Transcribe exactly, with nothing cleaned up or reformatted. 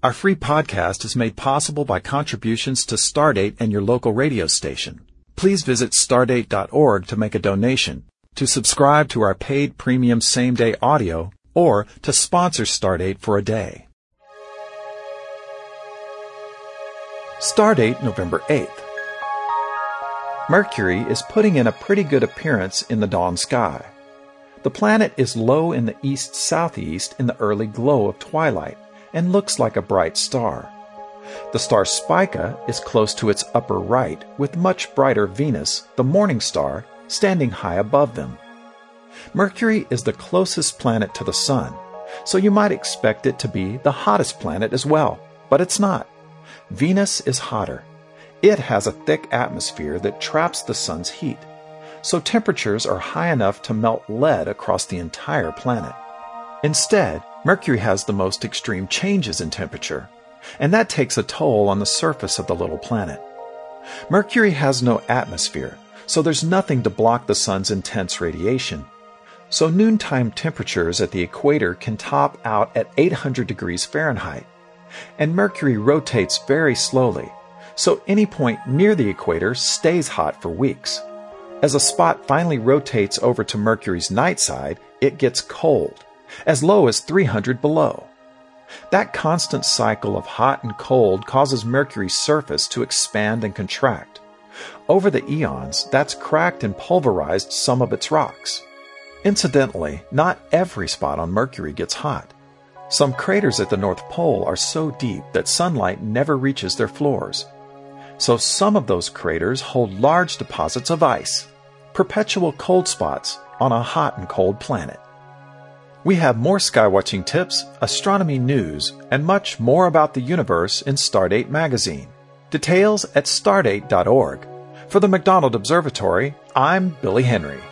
Our free podcast is made possible by contributions to Stardate and your local radio station. Please visit stardate dot org to make a donation, to subscribe to our paid premium same-day audio, or to sponsor Stardate for a day. Stardate, November eighth. Mercury is putting in a pretty good appearance in the dawn sky. The planet is low in the east-southeast in the early glow of twilight and looks like a bright star. The star Spica is close to its upper right, with much brighter Venus, the morning star, standing high above them. Mercury is the closest planet to the Sun, so you might expect it to be the hottest planet as well, but it's not. Venus is hotter. It has a thick atmosphere that traps the Sun's heat, so temperatures are high enough to melt lead across the entire planet. Instead, Mercury has the most extreme changes in temperature, and that takes a toll on the surface of the little planet. Mercury has no atmosphere, so there's nothing to block the Sun's intense radiation. So noontime temperatures at the equator can top out at eight hundred degrees Fahrenheit, and Mercury rotates very slowly, so any point near the equator stays hot for weeks. As a spot finally rotates over to Mercury's night side, it gets cold, as low as three hundred below. That constant cycle of hot and cold causes Mercury's surface to expand and contract. Over the eons, that's cracked and pulverized some of its rocks. Incidentally, not every spot on Mercury gets hot. Some craters at the North Pole are so deep that sunlight never reaches their floors. So some of those craters hold large deposits of ice, perpetual cold spots on a hot and cold planet. We have more skywatching tips, astronomy news, and much more about the universe in Stardate magazine. Details at stardate dot org. For the McDonald Observatory, I'm Billy Henry.